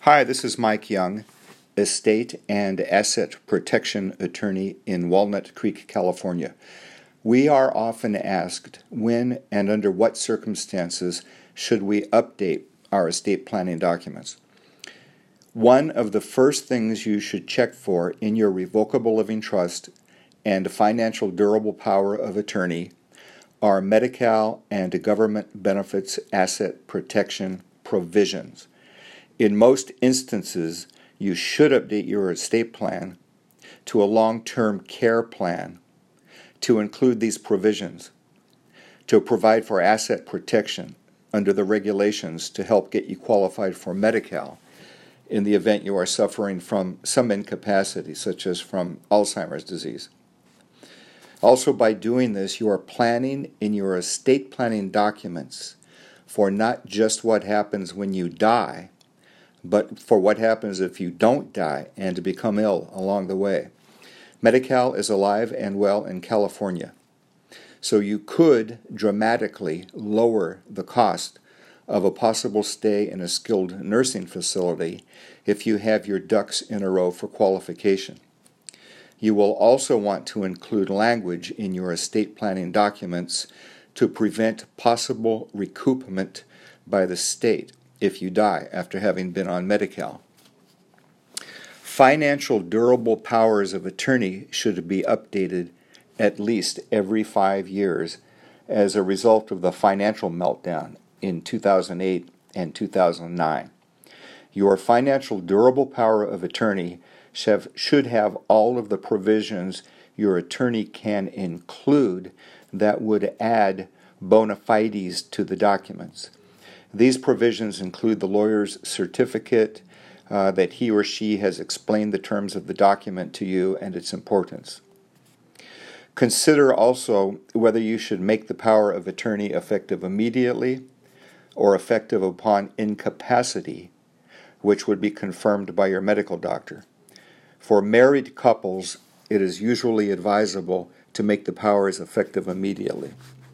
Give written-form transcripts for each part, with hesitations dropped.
Hi, this is Mike Young, Estate and Asset Protection Attorney in Walnut Creek, California. We are often asked when and under what circumstances should we update our estate planning documents. One of the first things you should check for in your revocable living trust and financial durable power of attorney are Medi-Cal and government benefits asset protection provisions. In most instances, you should update your estate plan to a long-term care plan to include these provisions, to provide for asset protection under the regulations to help get you qualified for Medi-Cal in the event you are suffering from some incapacity, such as from Alzheimer's disease. Also, by doing this, you are planning in your estate planning documents for not just what happens when you die, but for what happens if you don't die and to become ill along the way. Medi-Cal is alive and well in California, so you could dramatically lower the cost of a possible stay in a skilled nursing facility if you have your ducks in a row for qualification. You will also want to include language in your estate planning documents to prevent possible recoupment by the state if you die after having been on Medi-Cal. Financial durable powers of attorney should be updated at least every 5 years as a result of the financial meltdown in 2008 and 2009. Your financial durable power of attorney should have all of the provisions your attorney can include that would add bona fides to the documents. These provisions include the lawyer's certificate that he or she has explained the terms of the document to you and its importance. Consider also whether you should make the power of attorney effective immediately or effective upon incapacity, which would be confirmed by your medical doctor. For married couples, it is usually advisable to make the powers effective immediately.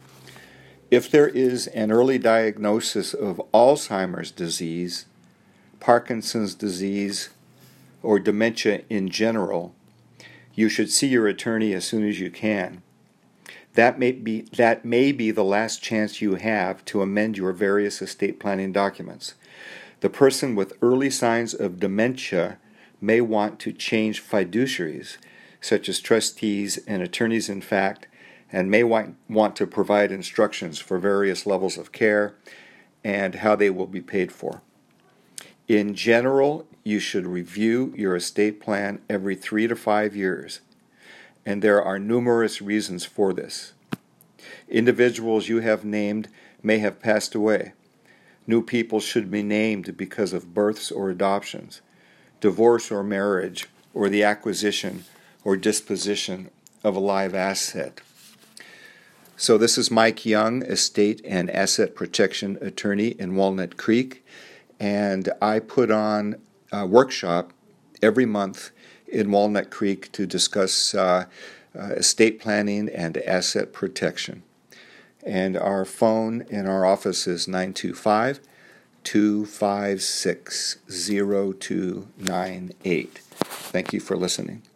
If there is an early diagnosis of Alzheimer's disease, Parkinson's disease, or dementia in general, you should see your attorney as soon as you can. That may be the last chance you have to amend your various estate planning documents. The person with early signs of dementia may want to change fiduciaries, such as trustees and attorneys in fact, and may want to provide instructions for various levels of care and how they will be paid for. In general, you should review your estate plan every 3 to 5 years, and there are numerous reasons for this. Individuals you have named may have passed away. New people should be named because of births or adoptions, divorce or marriage, or the acquisition or disposition of a live asset. So this is Mike Young, Estate and Asset Protection Attorney in Walnut Creek, and I put on a workshop every month in Walnut Creek to discuss estate planning and asset protection. And our phone in our office is 925-256-0298. Thank you for listening.